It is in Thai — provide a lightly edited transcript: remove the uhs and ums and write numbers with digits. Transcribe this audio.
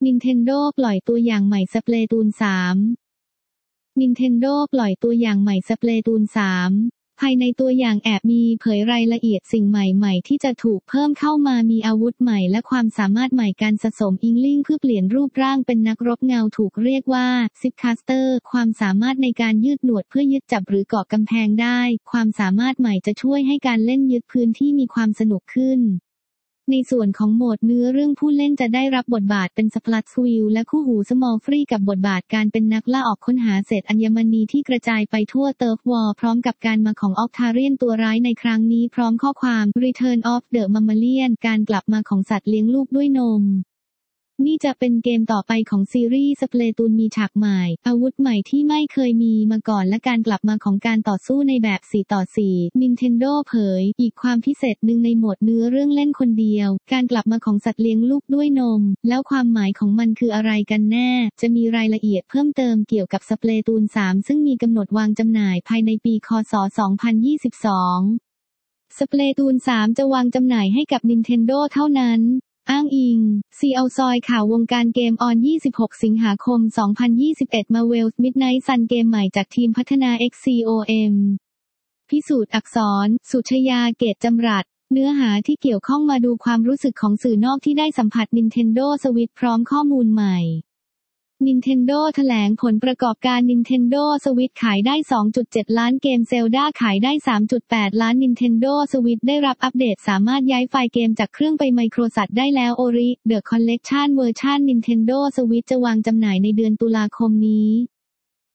Nintendo ปล่อยตัวอย่างใหม่ Splatoon 3 Nintendo ปล่อยตัวอย่างใหม่ Splatoon 3 ภายในตัวอย่างแอบมีเผยรายละเอียดสิ่งใหม่ๆที่จะถูกเพิ่มเข้ามามีอาวุธใหม่และความสามารถใหม่การสะสมอิงลิ่งเพื่อเปลี่ยนรูปร่างเป็นนักรบเงาถูกเรียกว่า Zipcaster ความสามารถในการยืดหนวดเพื่อยึดจับหรือเกาะกำแพงได้ความสามารถใหม่จะช่วยให้การเล่นยึดพื้นที่มีความสนุกขึ้นในส่วนของโหมดเนื้อเรื่องผู้เล่นจะได้รับบทบาทเป็นสปลัตสวิลและคู่หูสมอลฟรีกับบทบาทการเป็นนักล่าออกค้นหาเศษอัญมณีที่กระจายไปทั่วเติร์ฟวอลพร้อมกับการมาของออกทาเรียนตัวร้ายในครั้งนี้พร้อมข้อความ Return of the Mammalian การกลับมาของสัตว์เลี้ยงลูกด้วยนมนี่จะเป็นเกมต่อไปของซีรีส์ Splatoon มีฉากใหม่อาวุธใหม่ที่ไม่เคยมีมาก่อนและการกลับมาของการต่อสู้ในแบบ 4-4 Nintendo เผยอีกความพิเศษหนึ่งในโหมดเนื้อเรื่องเล่นคนเดียวการกลับมาของสัตว์เลี้ยงลูกด้วยนมแล้วความหมายของมันคืออะไรกันแน่จะมีรายละเอียดเพิ่มเติมเกี่ยวกับ Splatoon 3 ซึ่งมีกำหนดวางจำหน่ายภายในปีคศ 2022 Splatoon 3 จะวางจำหน่ายให้กับ Nintendo เท่านั้นอ้างอิง CL ซอยข่าววงการเกมออน 26 สิงหาคม 2021 Marvel's Midnight Sun เกมใหม่จากทีมพัฒนา XCOM พิสูจน์อักษร สุชยา เกตจำรัดเนื้อหาที่เกี่ยวข้องมาดูความรู้สึกของสื่อนอกที่ได้สัมผัส Nintendo Switch พร้อมข้อมูลใหม่ Nintendo แถลงผลประกอบการ Nintendo Switch ขายได้ 2.7 ล้านเกม Zelda ขายได้ 3.8 ล้าน Nintendo Switch ได้รับอัปเดตสามารถย้ายไฟล์เกมจากเครื่องไป Microsoft ได้แล้ว Ori The Collection เวอร์ชัน Nintendo Switch จะวางจำหน่ายในเดือนตุลาคมนี้